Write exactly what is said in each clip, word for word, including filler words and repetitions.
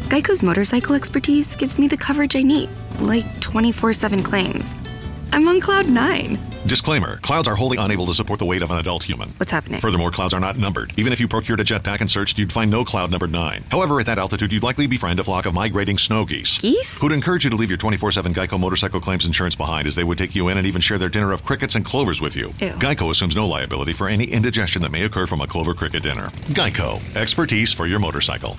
Geico's motorcycle expertise gives me the coverage I need, like twenty-four seven claims. I'm on cloud nine. Disclaimer, clouds are wholly unable to support the weight of an adult human. What's happening? Furthermore, clouds are not numbered. Even if you procured a jetpack and searched, you'd find no cloud numbered nine. However, at that altitude, you'd likely befriend a flock of migrating snow geese. Geese? Who'd encourage you to leave your twenty-four seven Geico motorcycle claims insurance behind, as they would take you in and even share their dinner of crickets and clovers with you. Ew. Geico assumes no liability for any indigestion that may occur from a clover cricket dinner. Geico. Expertise for your motorcycle.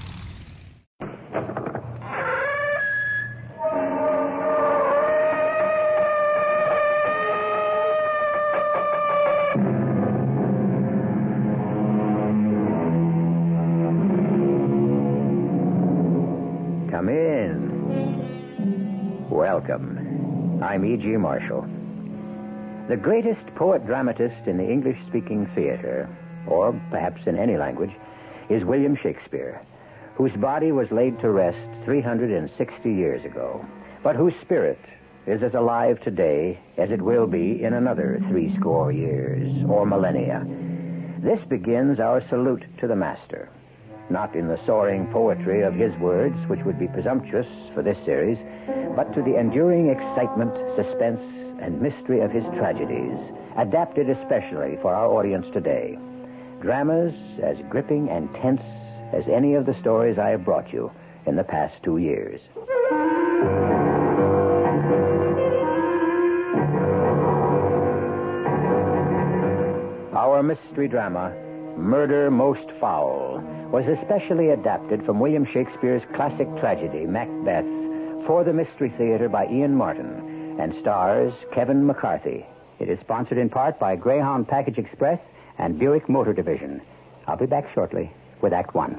Come in. Welcome. I'm E G. Marshall. The greatest poet-dramatist in the English-speaking theater, or perhaps in any language, is William Shakespeare, whose body was laid to rest three hundred sixty years ago, but whose spirit is as alive today as it will be in another threescore years or millennia. This begins our salute to the master. Not in the soaring poetry of his words, which would be presumptuous for this series, but to the enduring excitement, suspense, and mystery of his tragedies, adapted especially for our audience today. Dramas as gripping and tense as any of the stories I have brought you in the past two years. Our mystery drama, Murder Most Foul, was especially adapted from William Shakespeare's classic tragedy, Macbeth, for the Mystery Theater by Ian Martin, and stars Kevin McCarthy. It is sponsored in part by Greyhound Package Express and Buick Motor Division. I'll be back shortly with Act One.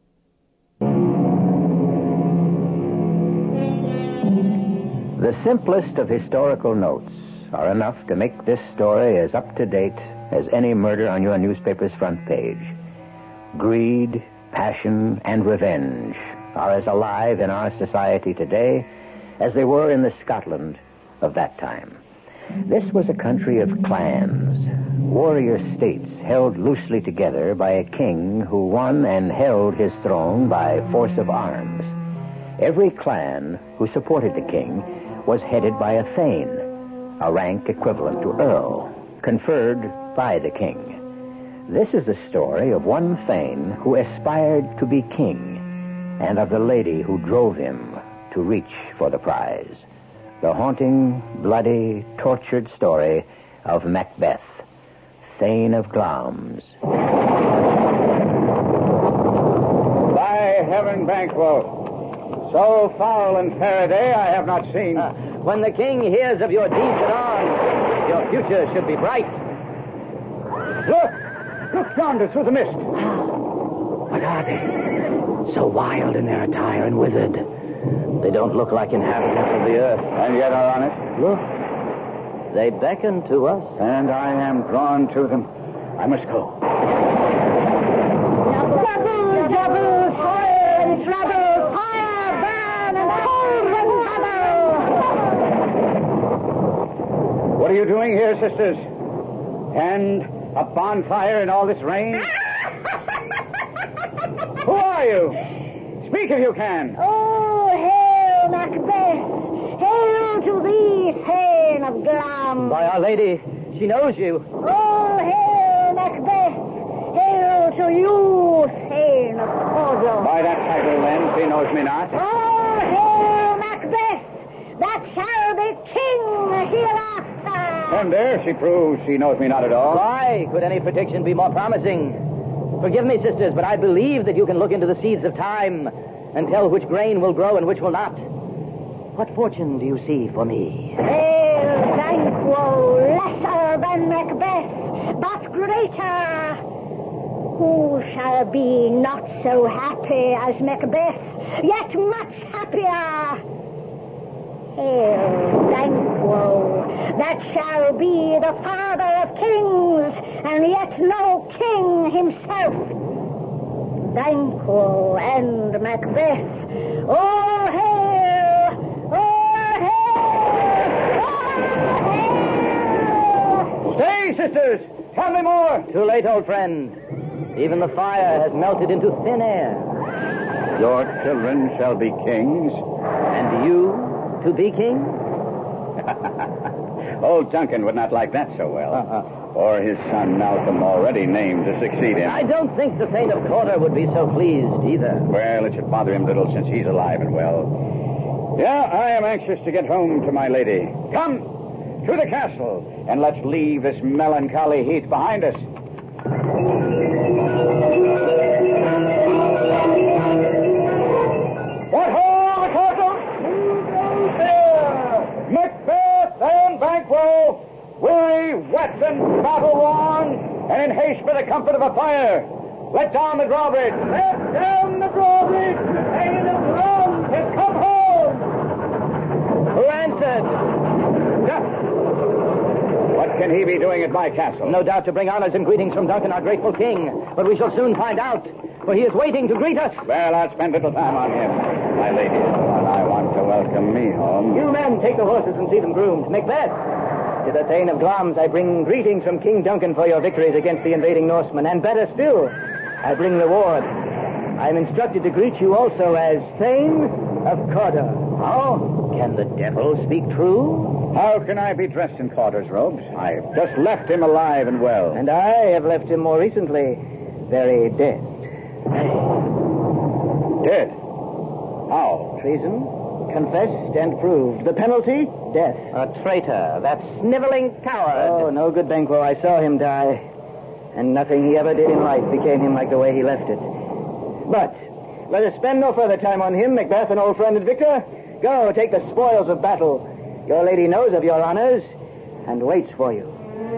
The simplest of historical notes are enough to make this story as up-to-date as any murder on your newspaper's front page. Greed, passion, and revenge are as alive in our society today as they were in the Scotland of that time. This was a country of clans, warrior states held loosely together by a king who won and held his throne by force of arms. Every clan who supported the king was headed by a thane, a rank equivalent to earl, conferred by the king. This is the story of one thane who aspired to be king, and of the lady who drove him to reach for the prize. The haunting, bloody, tortured story of Macbeth, Thane of Glamis. By heaven, Banquo, so foul and fair a day I have not seen. Uh, when the king hears of your deeds at arms, your future should be bright. Look! Look yonder through the mist. What are they? So wild in their attire and withered. They don't look like inhabitants of the earth. And yet are on it. Look. They beckon to us. And I am drawn to them. I must go. Double, double, fire and trouble. Fire, burn, and cold and trouble. What are you doing here, sisters? And a bonfire in all this rain? Who are you? Speak if you can. Oh, hail, Macbeth. Hail to thee, Thane of Glamis. By Our Lady, she knows you. Oh, hail, Macbeth. Hail to you, Thane of Cawdor. By that title, then, she knows me not. Oh, hail, Macbeth. That shall be king hereafter. And there she proves she knows me not at all. Why could any prediction be more promising? Forgive me, sisters, but I believe that you can look into the seeds of time and tell which grain will grow and which will not. What fortune do you see for me? Hail, Banquo, lesser than Macbeth, but greater. Who shall be not so happy as Macbeth, yet much happier? Hail, Banquo, that shall be the father of kings, and yet no king himself. Banquo and Macbeth. Oh, hail! Oh, hail! Oh, hail! Stay, sisters! Tell me more! Too late, old friend. Even the fire has melted into thin air. Your children shall be kings. And you to be king? Old Duncan would not like that so well. Uh-uh. Or his son Malcolm, already named to succeed him. I don't think the Thane of Cawdor would be so pleased either. Well, it should bother him little since he's alive and well. Yeah, I am anxious to get home to my lady. Come to the castle, and let's leave this melancholy heath behind us. What ho, the castle! Who goes there? Macbeth and Banquo, weary, wet, and battle-worn, and in haste for the comfort of a fire. Let down the drawbridge. Let down the drawbridge. Thane of Glamis has come home. Who answered? What can he be doing at my castle? No doubt to bring honors and greetings from Duncan, our grateful king. But we shall soon find out, for he is waiting to greet us. Well, I'll spend little time on him. My lady is the one I want to welcome me home. You men, take the horses and see them groomed. Macbeth, to the Thane of Glamis I bring greetings from King Duncan for your victories against the invading Norsemen. And better still, I bring reward. I am instructed to greet you also as Thane of Cawdor. How? Can the devil speak true? How can I be dressed in Cawdor's robes? I've just left him alive and well. And I have left him more recently very dead. Dead? How? Treason, confessed and proved. The penalty, death. A traitor, that sniveling coward. Oh, no good, Banquo. I saw him die. And nothing he ever did in life became him like the way he left it. But let us spend no further time on him, Macbeth, an old friend and victor. Go, take the spoils of battle. Your lady knows of your honors and waits for you.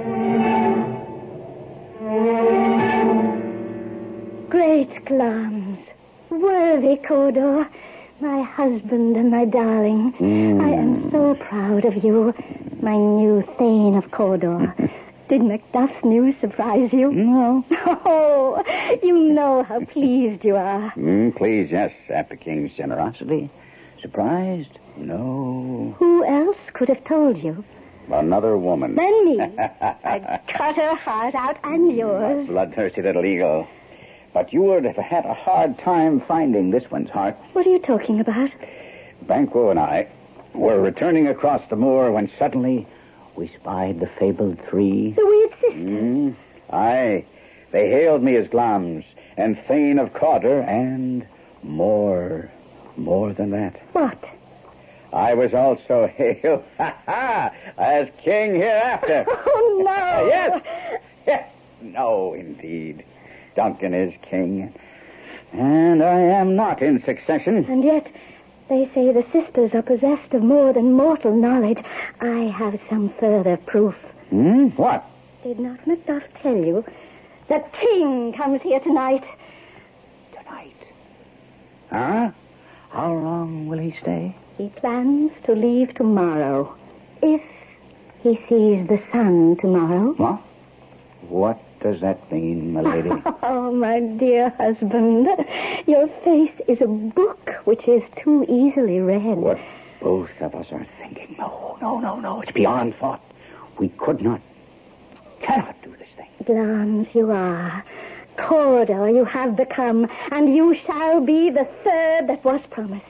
Great Glamis, worthy Cawdor, my husband and my darling. Mm. I am so proud of you, my new Thane of Cawdor. Did Macduff's news surprise you? No. Oh, you know how pleased you are. Mm, pleased, yes, at the king's generosity. Surprised? No. Who else could have told you? Another woman. Than me. I'd cut her heart out and yours. Bloodthirsty little eagle. But you would have had a hard time finding this one's heart. What are you talking about? Banquo and I were returning across the moor when suddenly we spied the fabled three. The weird sisters? Mm, aye. They hailed me as Glamis and Thane of Cawdor and more, more than that. What? I was also hailed as king hereafter. Oh, no. Yes. Yes. No, indeed. Duncan is king, and I am not in succession. And yet, they say the sisters are possessed of more than mortal knowledge. I have some further proof. Hmm? What? Did not Macduff tell you? The king comes here tonight. Tonight? Huh? How long will he stay? He plans to leave tomorrow. If he sees the sun tomorrow. What? What does that mean, my lady? Oh, my dear husband, your face is a book which is too easily read. What both of us are thinking. No, no, no, no. It's beyond thought. We could not, cannot do this thing. Glamis, you are. Cawdor you have become, and you shall be the third that was promised.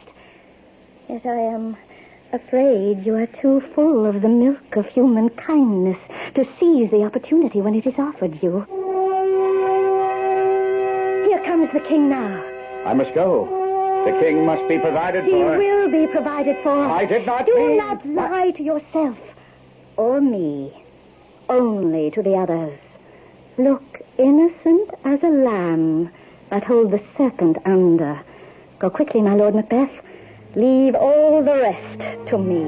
Yet I am afraid you are too full of the milk of human kindness to seize the opportunity when it is offered you. Here comes the king now. I must go. The king must be provided he for. He will be provided for. I did not Do mean... not lie to yourself or me, only to the others. Look innocent as a lamb that hold the serpent under. Go quickly, my Lord Macbeth. Leave all the rest to me.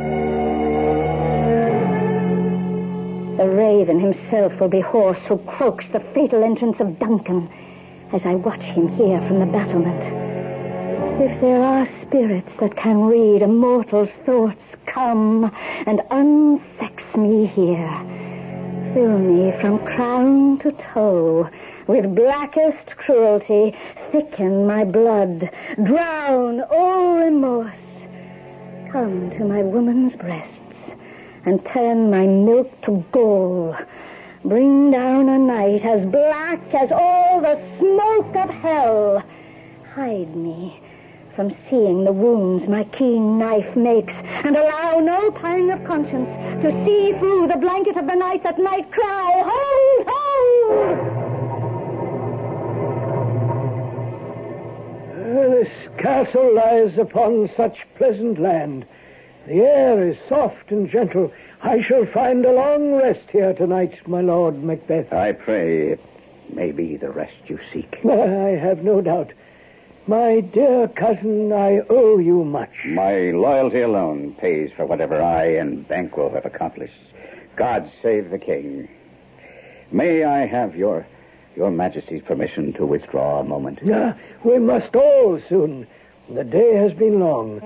The raven himself will be hoarse who croaks the fatal entrance of Duncan as I watch him here from the battlement. If there are spirits that can read a mortal's thoughts, come and unsex me here. Fill me from crown to toe with blackest cruelty, thicken my blood, drown all remorse. Come to my woman's breasts and turn my milk to gall. Bring down a night as black as all the smoke of hell. hide me from seeing the wounds my keen knife makes, and allow no pang of conscience to see through the blanket of the night that might cry, hold, hold! Uh, this castle lies upon such pleasant land. The air is soft and gentle. I shall find a long rest here tonight, my Lord Macbeth. I pray it may be the rest you seek. I have no doubt. My dear cousin, I owe you much. My loyalty alone pays for whatever I and Banquo have accomplished. God save the king. May I have your your Majesty's permission to withdraw a moment? Ah, we must all soon. The day has been long.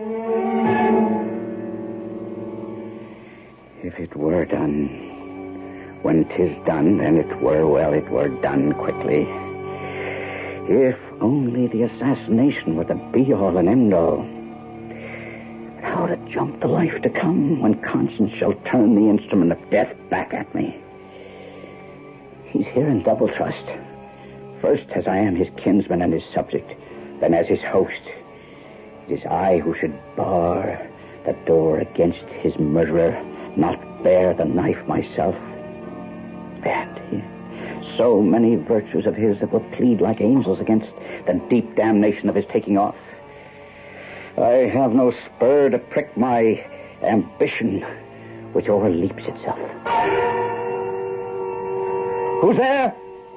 If it were done, when 'tis done, then it were well it were done quickly. If only the assassination were the be-all and end-all. How to jump the life to come when conscience shall turn the instrument of death back at me. He's here in double trust. First as I am his kinsman and his subject, then as his host. It is I who should bar the door against his murderer, not bear the knife myself. And he, so many virtues of his that will plead like angels against the deep damnation of his taking off. I have no spur to prick my ambition, which overleaps itself. Who's there?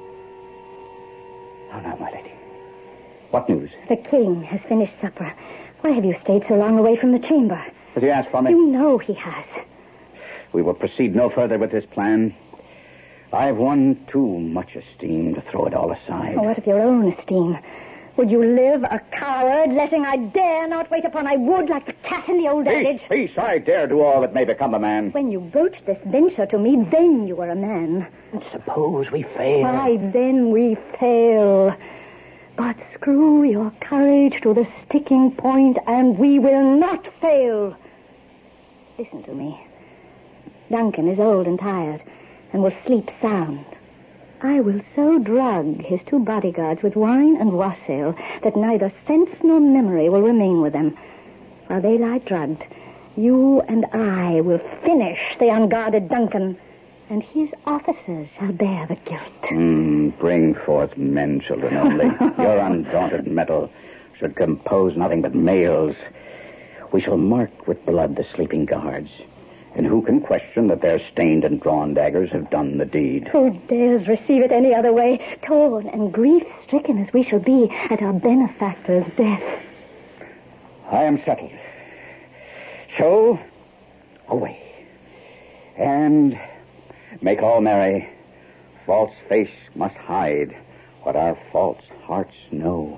Oh, no, my lady. What news? The king has finished supper. Why have you stayed so long away from the chamber? Has he asked for me? You know he has. We will proceed no further with this plan. I've won too much esteem to throw it all aside. Oh, what of your own esteem? Would you live a coward, letting I dare not wait upon I would, like the cat in the old adage? Peace, peace, I dare do all that may become a man. When you broached this venture to me, then you were a man. And suppose we fail? Why, then we fail. But screw your courage to the sticking point, and we will not fail. Listen to me. Duncan is old and tired, and will sleep sound. I will so drug his two bodyguards with wine and wassail that neither sense nor memory will remain with them. While they lie drugged, you and I will finish the unguarded Duncan, and his officers shall bear the guilt. Mm, bring forth men, children, only. Your undaunted mettle should compose nothing but males. We shall mark with blood the sleeping guards. And who can question that their stained and drawn daggers have done the deed? Who dares receive it any other way, torn and grief-stricken as we shall be at our benefactor's death? I am settled. So, away. And make all merry. False face must hide what our false hearts know.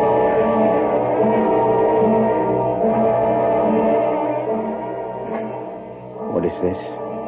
What is this?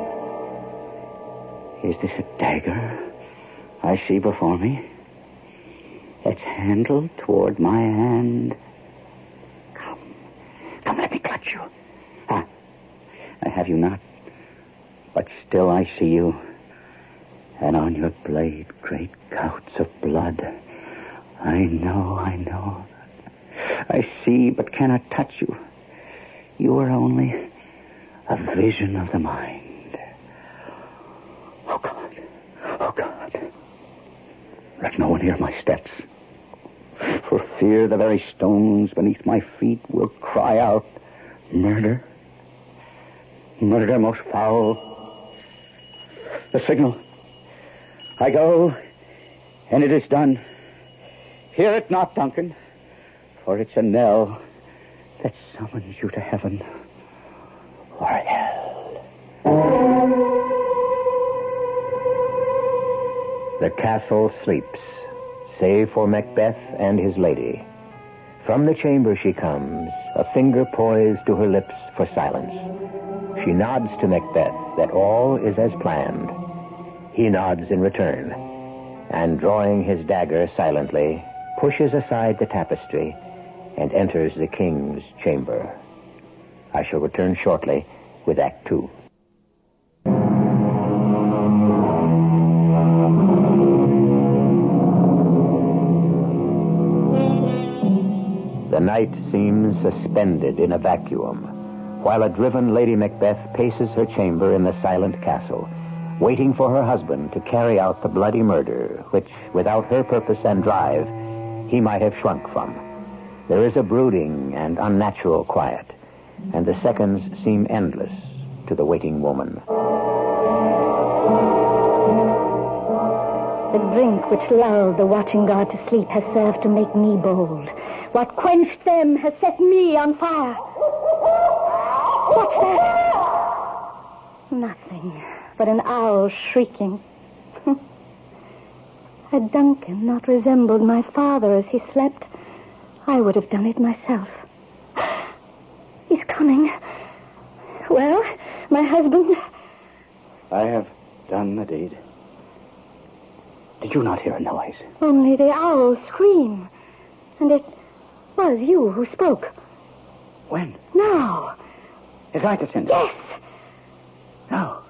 Is this a dagger I see before me? Its handle toward my hand. Come. Come, let me clutch you. Ah, I have you not. But still I see you. And on your blade, great gouts of blood. I know, I know. I see, but cannot touch you. You are only a vision of the mind. Oh, God. Oh, God. Let no one hear my steps. For fear the very stones beneath my feet will cry out, murder. Murder most foul. The signal. I go, and it is done. Hear it not, Duncan, for it's a knell that summons you to heaven or hell. The castle sleeps, save for Macbeth and his lady. From the chamber she comes, a finger poised to her lips for silence. She nods to Macbeth that all is as planned. He nods in return, and drawing his dagger silently, pushes aside the tapestry and enters the king's chamber. I shall return shortly with Act Two. The night seems suspended in a vacuum, while a driven Lady Macbeth paces her chamber in the silent castle, waiting for her husband to carry out the bloody murder, which, without her purpose and drive, he might have shrunk from. There is a brooding and unnatural quiet, and the seconds seem endless to the waiting woman. The drink which lulled the watching guard to sleep has served to make me bold. What quenched them has set me on fire. What's that? Nothing but an owl shrieking. Had Duncan not resembled my father as he slept, I would have done it myself. He's coming. Well, my husband... I have done the deed. Did you not hear a noise? Only the owl scream. And it was you who spoke. When? Now. Is I to send? Yes. No.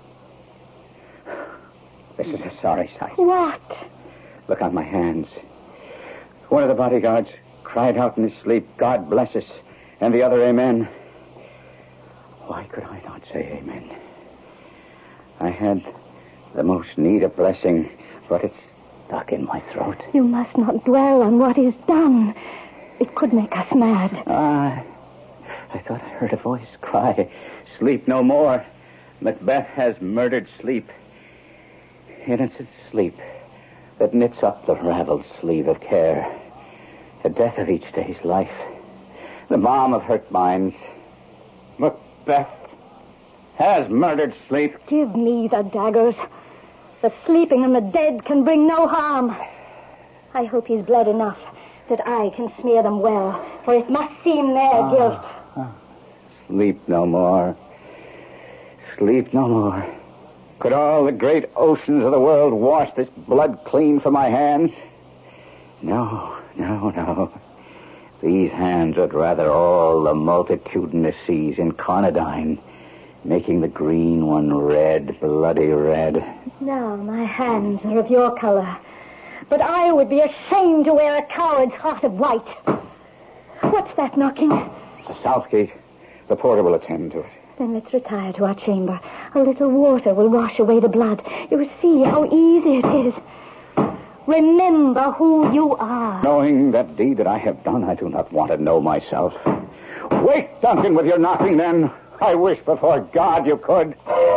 This is a sorry sight. What? Look on my hands. One of the bodyguards cried out in his sleep, "God bless us," and the other, "Amen." Why could I not say amen? I had the most need of blessing, but it's stuck in my throat. You must not dwell on what is done. It could make us mad. Ah, I thought I heard a voice cry, "Sleep no more. Macbeth has murdered sleep." Innocent sleep that knits up the raveled sleeve of care. The death of each day's life. The balm of hurt minds. Macbeth has murdered sleep. Give me the daggers. The sleeping and the dead can bring no harm. I hope he's bled enough that I can smear them well, for it must seem their ah, guilt. Ah. Sleep no more. Sleep no more. Could all the great oceans of the world wash this blood clean from my hands? No, no, no. These hands would rather all the multitudinous seas incarnadine, making the green one red, bloody red. Now my hands are of your color, but I would be ashamed to wear a coward's heart of white. What's that knocking? It's the south gate. The porter will attend to it. Then let's retire to our chamber. A little water will wash away the blood. You will see how easy it is. Remember who you are. Knowing that deed that I have done, I do not want to know myself. Wait, Duncan, with your knocking, then. I wish before God you could.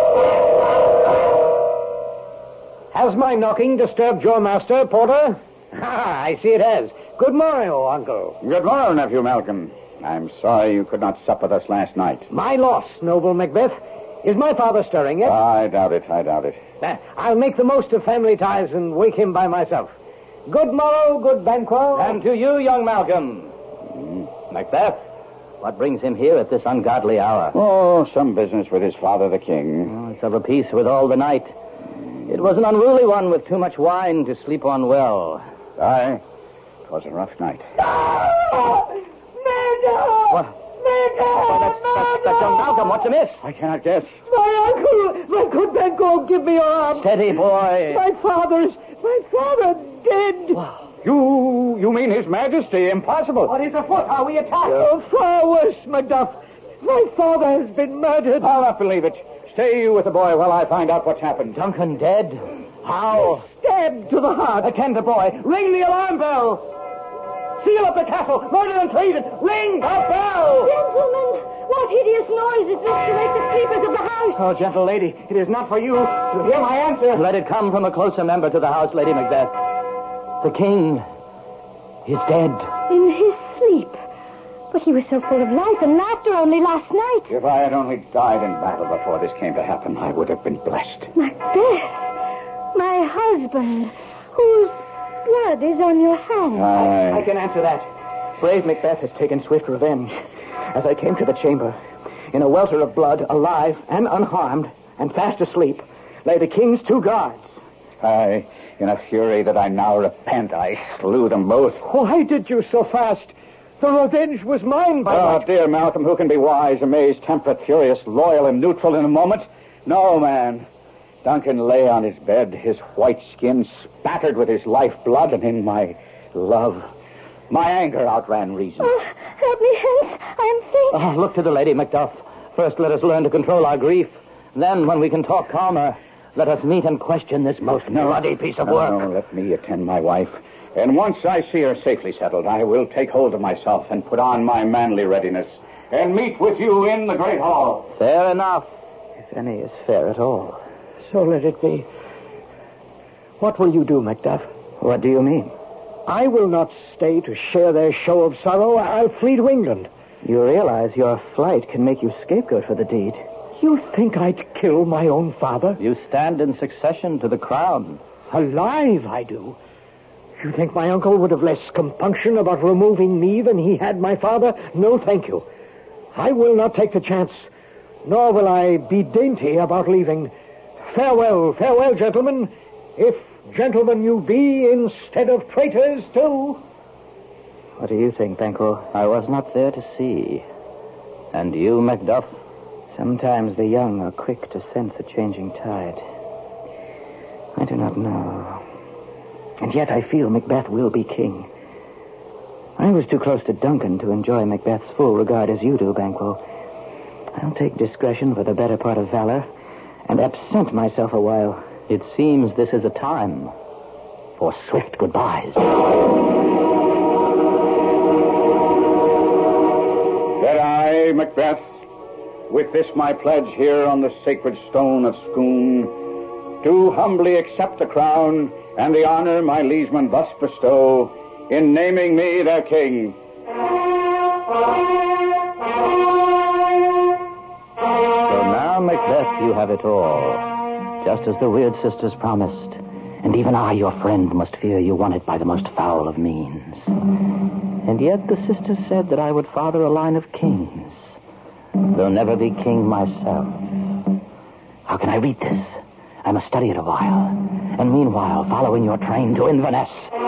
Has my knocking disturbed your master, Porter? Ah, I see it has. Good morrow, Uncle. Good morrow, Nephew Malcolm. I'm sorry you could not sup with us last night. My loss, noble Macbeth. Is my father stirring yet? I doubt it, I doubt it. Uh, I'll make the most of family ties and wake him by myself. Good morrow, good Banquo. And to you, young Malcolm. Mm. Macbeth, what brings him here at this ungodly hour? Oh, some business with his father, the king. Oh, it's of a piece with all the night. It was an unruly one with too much wine to sleep on well. Aye, it was a rough night. What? Why, that's, that's, that's young Malcolm. What's amiss? I cannot guess. My uncle, my good Banquo, give me your arm. Steady, boy. My father's, my father dead. Wow. You, you mean His Majesty? Impossible. What is afoot? Are we attacked? Oh, far worse, Macduff. My father has been murdered. I'll not believe it. Stay you with the boy while I find out what's happened. Duncan dead? How? Stabbed to the heart. Attend the boy. Ring the alarm bell. Seal up the castle. Murder and treason. Ring the bell. Gentlemen, what hideous noise is this to wake the sleepers of the house? Oh, gentle lady, it is not for you to hear my answer. Let it come from a closer member to the house, Lady Macbeth. The king is dead. In his sleep. But he was so full of life and laughter only last night. If I had only died in battle before this came to happen, I would have been blessed. Macbeth, my husband, whose blood is on your hands. I... I can answer that. Brave Macbeth has taken swift revenge. As I came to the chamber, in a welter of blood, alive and unharmed, and fast asleep, lay the king's two guards. I, in a fury that I now repent, I slew them both. Why did you so fast? The revenge was mine by Oh, what? dear Malcolm, who can be wise, amazed, temperate, furious, loyal, and neutral in a moment? No, man. Duncan lay on his bed, his white skin spattered with his lifeblood, and in my love, My anger outran reason. Oh, help me, Hans. I am faint. Oh, look to the Lady Macduff. First, let us learn to control our grief. Then, when we can talk calmer, let us meet and question this most bloody piece of work. No, let me attend my wife. And once I see her safely settled, I will take hold of myself and put on my manly readiness and meet with you in the great hall. Fair enough, if any is fair at all. So let it be. What will you do, Macduff? What do you mean? I will not stay to share their show of sorrow. I'll flee to England. You realize your flight can make you scapegoat for the deed. You think I'd kill my own father? You stand in succession to the crown. Alive, I do. You think my uncle would have less compunction about removing me than he had my father? No, thank you. I will not take the chance, nor will I be dainty about leaving. Farewell, farewell, gentlemen. If gentlemen you be instead of traitors, too. What do you think, Banquo? I was not there to see. And you, Macduff? Sometimes the young are quick to sense a changing tide. I do not know. And yet I feel Macbeth will be king. I was too close to Duncan to enjoy Macbeth's full regard as you do, Banquo. I'll take discretion for the better part of valor and absent myself a while. It seems this is a time for swift goodbyes. That I, Macbeth, with this my pledge here on the sacred stone of Scone, do humbly accept the crown and the honor my liegemen thus bestow in naming me their king. So now, Macbeth, you have it all, just as the weird sisters promised. And even I, your friend, must fear you won it by the most foul of means. And yet the sisters said that I would father a line of kings, though never be king myself. How can I read this? I must study it a while, and meanwhile follow in your train to Inverness.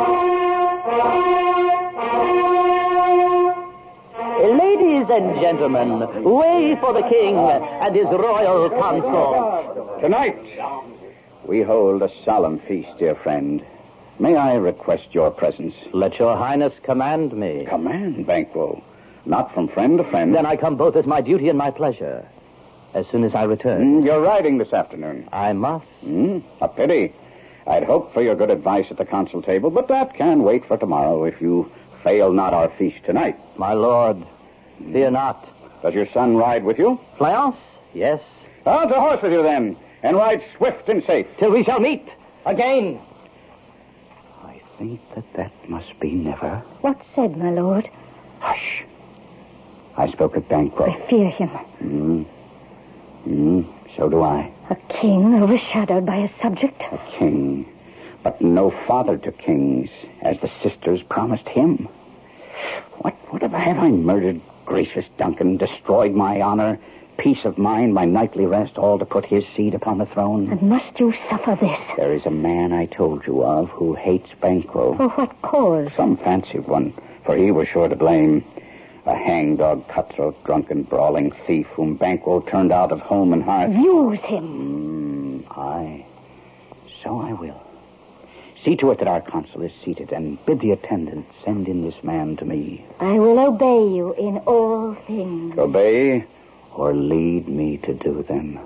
Ladies and gentlemen, way for the king and his royal consort. Tonight, we hold a solemn feast, dear friend. May I request your presence? Let your highness command me. Command, Banquo. Not from friend to friend. Then I come both as my duty and my pleasure. As soon as I return. Mm, you're riding this afternoon. I must. Mm, a pity. I'd hoped for your good advice at the council table, but that can wait for tomorrow if you fail not our feast tonight. My lord, mm. fear not. Does your son ride with you? Fleance? Yes. On to horse with you, then, and ride swift and safe. Till we shall meet again. I think that that must be never. What said, my lord? Hush. I spoke of Banquo. I fear him. Mm. Mm, so do I. A king overshadowed by a subject. A king, but no father to kings, as the sisters promised him. What, what have I, have I murdered gracious Duncan, destroyed my honor, peace of mind, my nightly rest, all to put his seed upon the throne? And must you suffer this? There is a man I told you of who hates Banquo. For what cause? Some fancied one, for he was sure to blame. A hangdog, cutthroat, drunken, brawling thief whom Banquo turned out of home and hearth. Use him. Mm, aye. So I will. See to it that our consul is seated, and bid the attendant send in this man to me. I will obey you in all things. Obey or lead me to do them.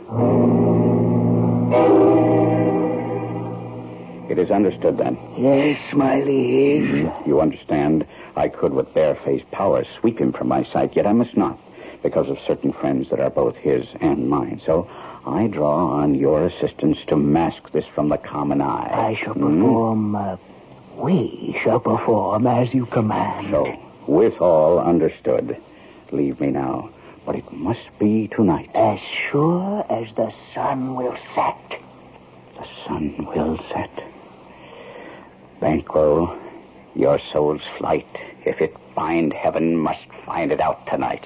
It is understood, then? Yes, my liege. Mm, you understand? I could, with barefaced power, sweep him from my sight, yet I must not, because of certain friends that are both his and mine. So I draw on your assistance to mask this from the common eye. I shall perform, mm? uh, we shall perform as you command. So, with all understood, leave me now. But it must be tonight. As sure as the sun will set. The sun will set. Banquo, your soul's flight, if it find heaven, must find it out tonight.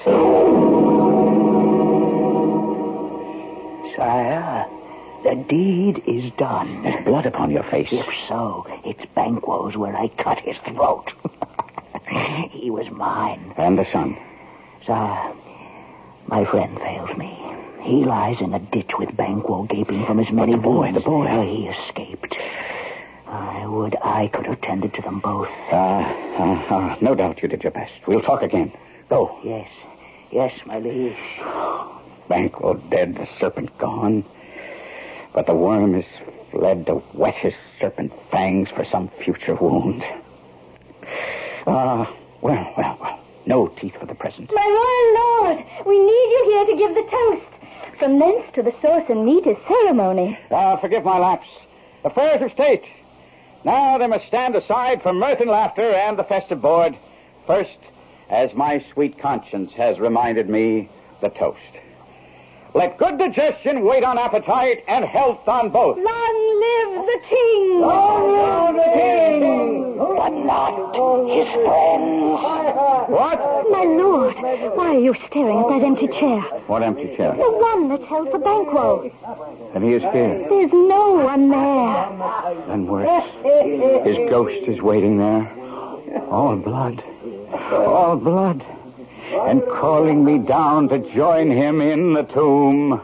Sire, the deed is done. There's blood upon your face. If so, it's Banquo's where I cut his throat. He was mine. And the son? Sire, my friend fails me. He lies in a ditch with Banquo gaping from his many boy, wounds. the boy. Uh, he escaped. I would I could have tended to them both. Ah, uh, uh, uh, no doubt you did your best. We'll talk again. Go. Yes. Yes, my liege. Banquo dead, the serpent gone. But the worm is fled to whet his serpent fangs for some future wound. Ah, uh, well, well, well. No teeth for the present. My royal lord, we need you here to give the toast. From thence to the sauce and meat is ceremony. Ah, forgive my lapse. Affairs of state. Now they must stand aside for mirth and laughter and the festive board. First, as my sweet conscience has reminded me, the toast. Let good digestion wait on appetite and health on both. Long live the king! Long live the king! But not his friends. What? My lord, why are you staring at that empty chair? What empty chair? The one that's held for Banquo. And he is here. There's no one there. Then worse. His ghost is waiting there. All blood. All blood. And calling me down to join him in the tomb.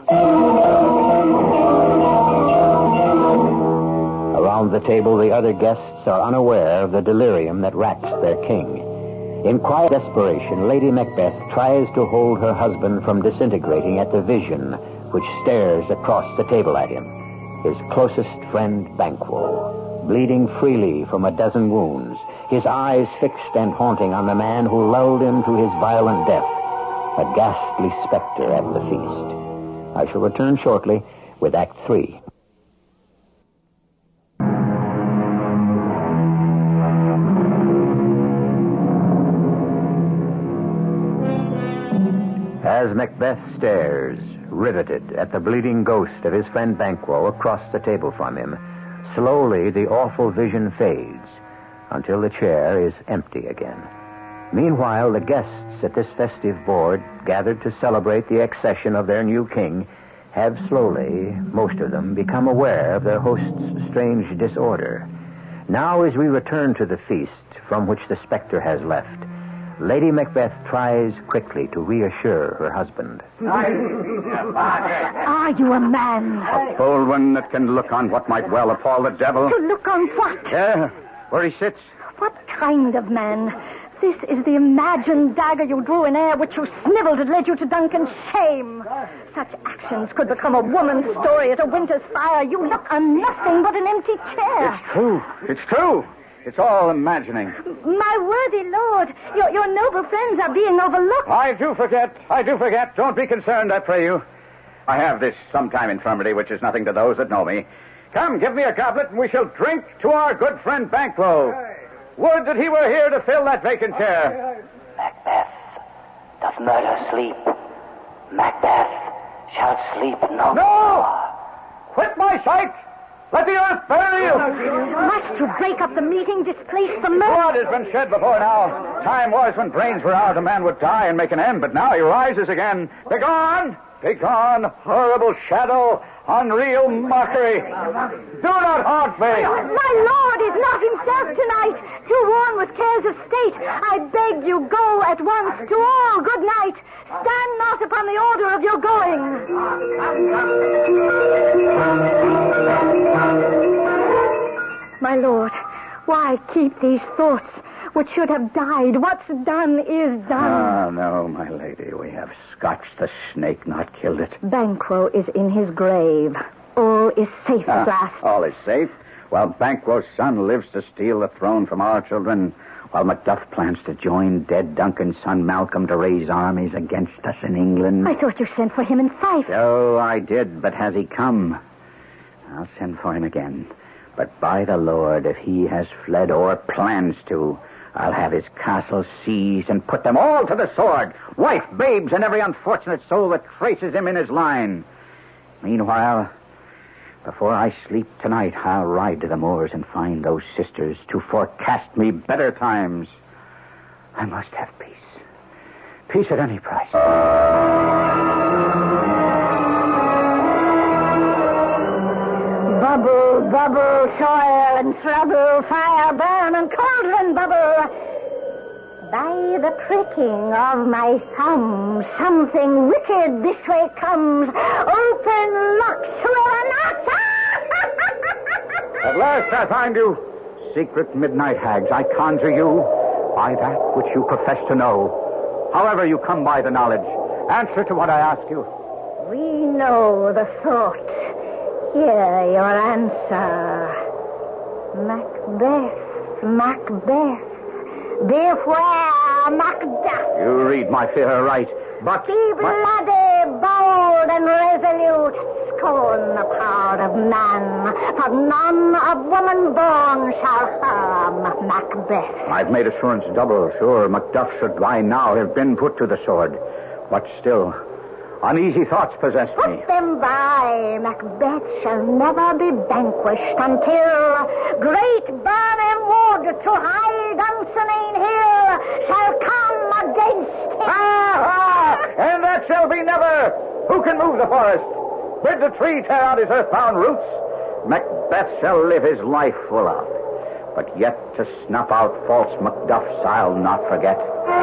Around the table, the other guests are unaware of the delirium that racks their king. In quiet desperation, Lady Macbeth tries to hold her husband from disintegrating at the vision which stares across the table at him. His closest friend, Banquo, bleeding freely from a dozen wounds, his eyes fixed and haunting on the man who lulled him to his violent death, a ghastly specter at the feast. I shall return shortly with Act Three. As Macbeth stares, riveted at the bleeding ghost of his friend Banquo across the table from him, slowly the awful vision fades, until the chair is empty again. Meanwhile, the guests at this festive board, gathered to celebrate the accession of their new king, have slowly, most of them, become aware of their host's strange disorder. Now, as we return to the feast from which the specter has left, Lady Macbeth tries quickly to reassure her husband. Are you a man? A bold one that can look on what might well appall the devil. To look on what? Yeah, where he sits. What kind of man? This is the imagined dagger you drew in air, which you snivelled and led you to Duncan's shame. Such actions could become a woman's story at a winter's fire. You look on nothing but an empty chair. It's true. It's true. It's all imagining. My worthy lord, your, your noble friends are being overlooked. I do forget. I do forget. Don't be concerned, I pray you. I have this sometime infirmity, which is nothing to those that know me. Come, give me a goblet, and we shall drink to our good friend Banquo. Would that he were here to fill that vacant chair. Macbeth doth murder sleep. Macbeth shall sleep no, no! more. Quit my sight! Let the earth bury you! Much to break up the meeting, displace the murder. Blood has been shed before now. Time was when brains were out, a man would die and make an end, but now he rises again. Begone! Begone, horrible shadow, unreal mockery. Do not haunt me. My lord is not himself tonight, too worn with cares of state. I beg you go at once to all good night. Stand not upon the order of your going. My lord, why keep these thoughts which should have died? What's done is done. Ah, no, my lady. We have scotched the snake, not killed it. Banquo is in his grave. All is safe ah, at last. All is safe, while Banquo's son lives to steal the throne from our children, while Macduff plans to join dead Duncan's son Malcolm to raise armies against us in England. I thought you sent for him in Fife. So I did, but has he come? I'll send for him again. But by the Lord, if he has fled or plans to, I'll have his castle seized and put them all to the sword. Wife, babes, and every unfortunate soul that traces him in his line. Meanwhile, before I sleep tonight, I'll ride to the moors and find those sisters to forecast me better times. I must have peace. Peace at any price. Bubble, bubble, soil and trouble, fire burn and cauldron bubble. By the pricking of my thumb, something wicked this way comes. Open locks, whoever knocks. At last I find you. Secret midnight hags, I conjure you by that which you profess to know. However you come by the knowledge, answer to what I ask you. We know the thought. Hear your answer. Macbeth, Macbeth. Beware, Macduff. You read my fear aright, but... Be bloody, bold, and resolute. Scorn the power of man, for none of woman born shall harm Macbeth. I've made assurance double. Sure, Macduff should by now have been put to the sword. But still, uneasy thoughts possess me. Put them by. Macbeth shall never be vanquished until great Birnam Wood to high Dunsinane Hill shall come against him. Ah, ah! And that shall be never. Who can move the forest? Bid the tree tear out his earthbound roots. Macbeth shall live his life full out. But yet to snuff out false Macduffs I'll not forget.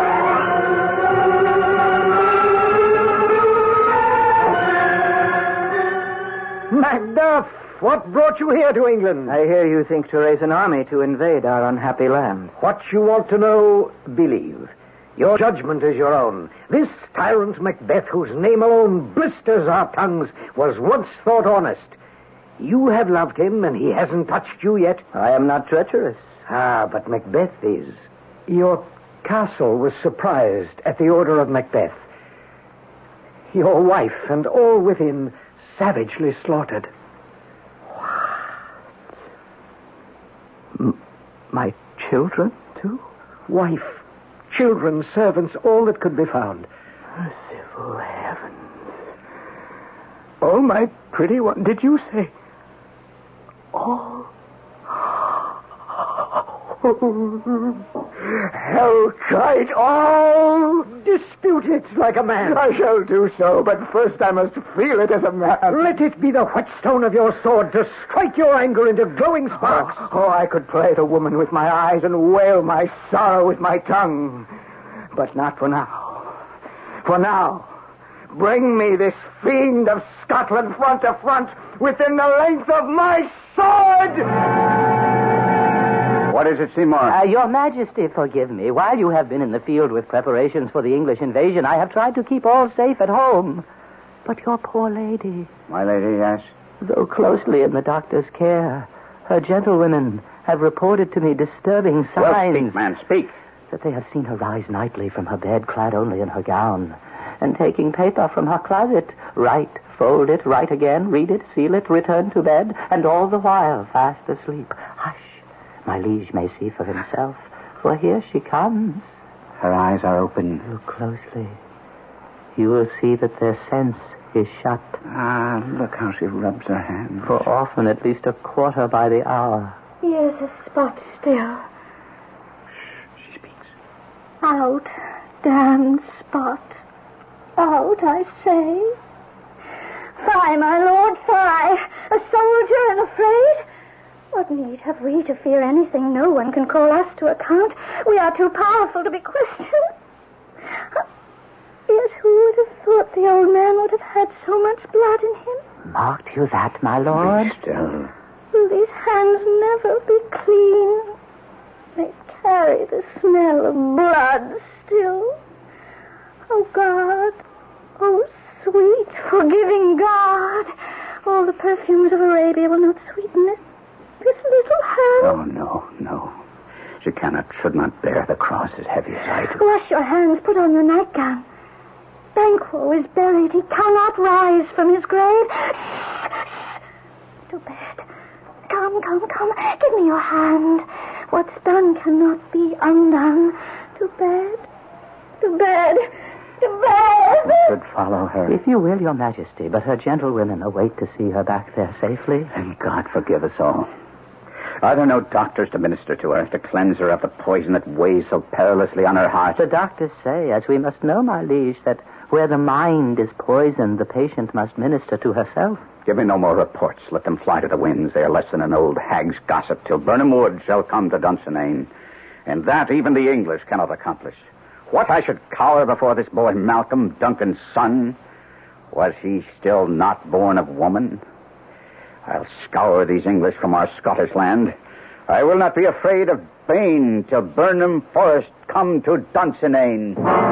Macduff, what brought you here to England? I hear you think to raise an army to invade our unhappy land. What you want to know, believe. Your judgment is your own. This tyrant Macbeth, whose name alone blisters our tongues, was once thought honest. You have loved him, and he hasn't touched you yet. I am not treacherous. Ah, but Macbeth is. Your castle was surprised at the order of Macbeth. Your wife and all within savagely slaughtered. What? M- my children, too? Wife, children, servants, all that could be found. Merciful heavens. Oh, my pretty one, did you say... all? Hell kite, all dispute it like a man. I shall do so, but first I must feel it as a man. Let it be the whetstone of your sword to strike your anger into glowing sparks. Oh, oh, I could play the woman with my eyes and wail my sorrow with my tongue. But not for now. For now, bring me this fiend of Scotland front to front within the length of my sword! What is it, Seymour? Uh, Your Majesty, forgive me. While you have been in the field with preparations for the English invasion, I have tried to keep all safe at home. But your poor lady... My lady, yes? Though closely in the doctor's care, her gentlewomen have reported to me disturbing signs... Well, speak, man, speak. That they have seen her rise nightly from her bed, clad only in her gown, and taking paper from her closet, write, fold it, write again, read it, seal it, return to bed, and all the while fast asleep. Hush. My liege may see for himself, for here she comes. Her eyes are open. Look closely. You will see that their sense is shut. Ah, look how she rubs her hands. For often at least a quarter by the hour. Here's a spot still. Shh, she speaks. Out, damned spot. Out, I say. Fie, my lord, fie. A soldier and afraid? What need have we to fear anything? No one can call us to account. We are too powerful to be questioned. Yet who would have thought the old man would have had so much blood in him? Marked you that, my lord? Be still. Will these hands never be clean? They carry the smell of blood still. Oh, God. Oh, sweet, forgiving God. All the perfumes of Arabia will not sweeten this. This little hand. Oh, no, no. She cannot, should not bear the cross as heavy as I do. Wash your hands, put on your nightgown. Banquo is buried. He cannot rise from his grave. To bed. Come, come, come. Give me your hand. What's done cannot be undone. To bed. To bed. To bed. I should follow her. If you will, Your Majesty, but her gentlewomen await to see her back there safely. And God forgive us all. Are there no doctors to minister to her, to cleanse her of the poison that weighs so perilously on her heart? The doctors say, as we must know, my liege, that where the mind is poisoned, the patient must minister to herself. Give me no more reports. Let them fly to the winds. They are less than an old hag's gossip till Birnam Wood shall come to Dunsinane. And that even the English cannot accomplish. What, I should cower before this boy Malcolm, Duncan's son? Was he still not born of woman? I'll scour these English from our Scottish land. I will not be afraid of bane till Burnham Forest come to Dunsinane.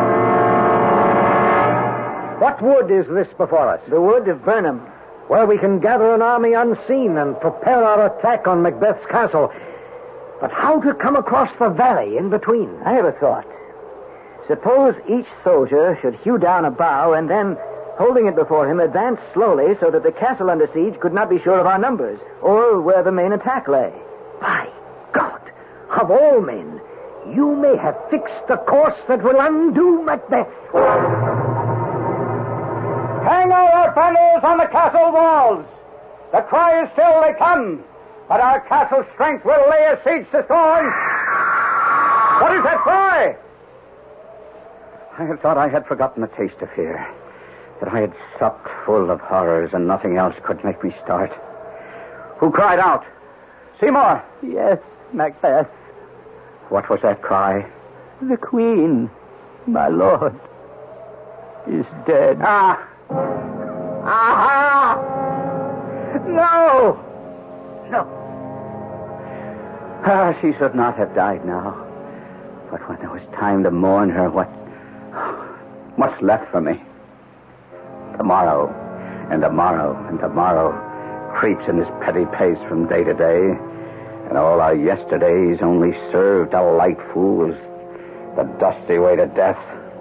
What wood is this before us? The wood of Burnham. Where we can gather an army unseen and prepare our attack on Macbeth's castle. But how to come across the valley in between? I have a thought. Suppose each soldier should hew down a bough and then, holding it before him, advance slowly so that the castle under siege could not be sure of our numbers or where the main attack lay. By God, of all men, you may have fixed the course that will undo Macbeth. Hang all our banners on the castle walls. The cry is still, they come. But our castle strength will lay a siege to scorn. What is that cry? I had thought I had forgotten the taste of fear. That I had supped full of horrors and nothing else could make me start. Who cried out? Seymour! Yes, Macbeth. What was that cry? The Queen, my lord, is dead. Ah! Aha! No! No. Ah, she should not have died now. But when there was time to mourn her, what... what's left for me? Tomorrow, and tomorrow, and tomorrow creeps in this petty pace from day to day, and all our yesterdays only serve to light fools the dusty way to death.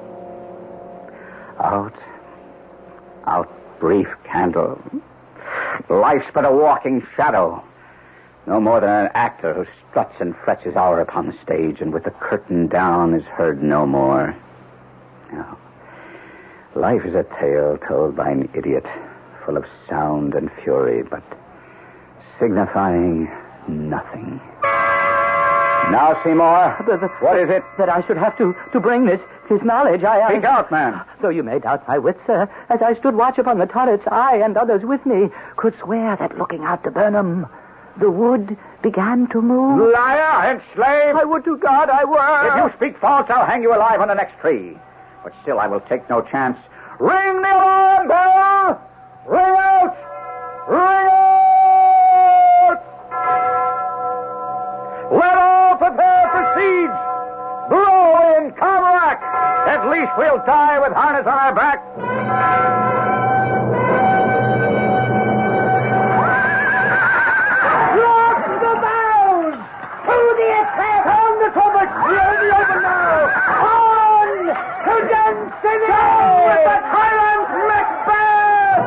Out, out, brief candle. Life's but a walking shadow. No more than an actor who struts and frets his hour upon the stage, and with the curtain down is heard no more. No. Life is a tale told by an idiot, full of sound and fury, but signifying nothing. Now, Seymour, the, the, what is it? That I should have to, to bring this, this knowledge. I, I... Speak out, man. Though you may doubt my wits, sir, as I stood watch upon the turrets, I and others with me could swear that looking out to Burnham, the wood began to move. Liar and slave! I would to God I were. If you speak false, I'll hang you alive on the next tree. But still, I will take no chance. Ring the alarm bell! Ring out! Ring out! Let all prepare for siege! Blow in Carmarack! At least we'll die with harness on our back. Lock the bells! To the attack! Sound the trumpet! We are in the open now! On! To Dunsinane! With the tyrant Macbeth!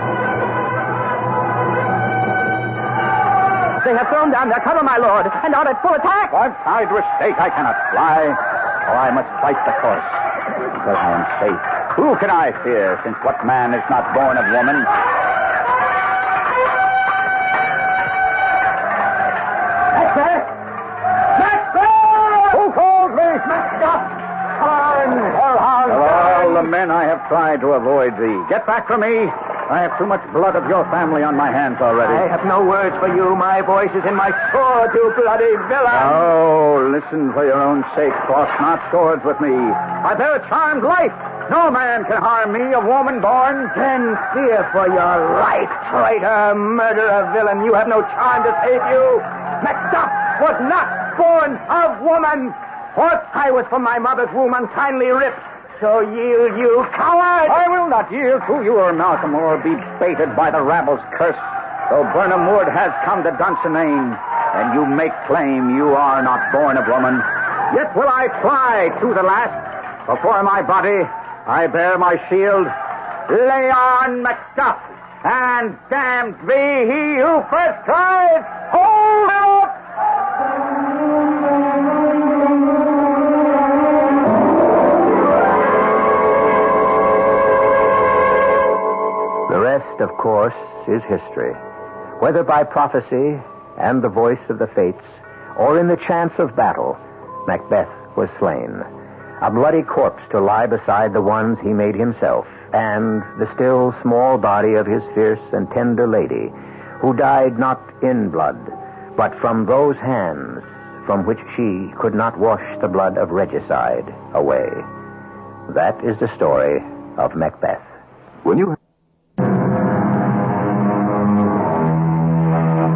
They have thrown down their cover, my lord, and are at full attack. I'm tied to a stake. I cannot fly, or I must fight the course. Until I am safe, who can I fear, since what man is not born of woman? Macbeth! Macbeth! Who calls me? Macduff! Come on, hellhound! Of all the men I have tried to avoid thee, get back from me. I have too much blood of your family on my hands already. I have no words for you. My voice is in my sword, you bloody villain. Oh, listen for your own sake. Cross not swords with me. I bear a charmed life. No man can harm me, a woman born. Then fear for your life, traitor, murderer, villain. You have no charm to save you. Macduff was not born of woman. For I was from my mother's womb unkindly ripped. So yield, you coward! I will not yield to your Malcolm, or be baited by the rabble's curse. Though Burnham Wood has come to Dunsinane, and you make claim you are not born of woman, yet will I fly to the last. Before my body, I bear my shield. Lay on, Macduff, and damned be he who first tries. Hold it up! The rest, of course, is history. Whether by prophecy and the voice of the fates, or in the chance of battle, Macbeth was slain. A bloody corpse to lie beside the ones he made himself, and the still small body of his fierce and tender lady, who died not in blood, but from those hands from which she could not wash the blood of regicide away. That is the story of Macbeth. When you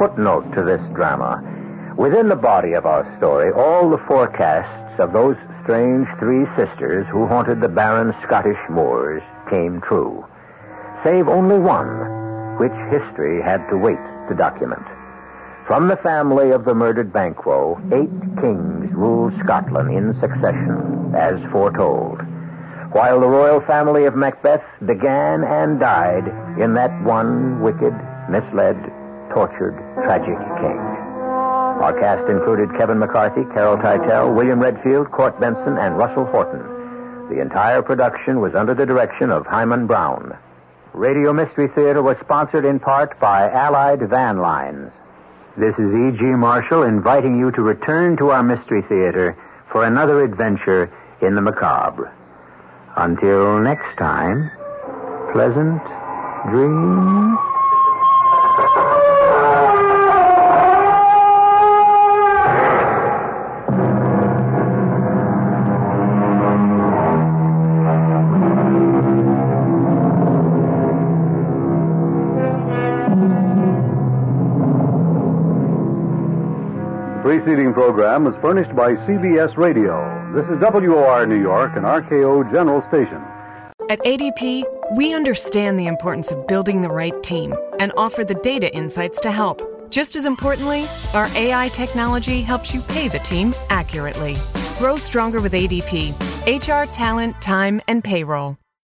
footnote to this drama. Within the body of our story, all the forecasts of those strange three sisters who haunted the barren Scottish moors came true, save only one, which history had to wait to document. From the family of the murdered Banquo, eight kings ruled Scotland in succession, as foretold, while the royal family of Macbeth began and died in that one wicked, misled, tortured, tragic king. Our cast included Kevin McCarthy, Carol Teitel, William Redfield, Court Benson, and Russell Horton. The entire production was under the direction of Hyman Brown. Radio Mystery Theater was sponsored in part by Allied Van Lines. This is E G. Marshall inviting you to return to our Mystery Theater for another adventure in the macabre. Until next time, pleasant dreams. The preceding program is furnished by C B S Radio. This is W O R New York, an R K O General Station. At A D P, we understand the importance of building the right team and offer the data insights to help. Just as importantly, our A I technology helps you pay the team accurately. Grow stronger with A D P. H R, talent, time, and payroll.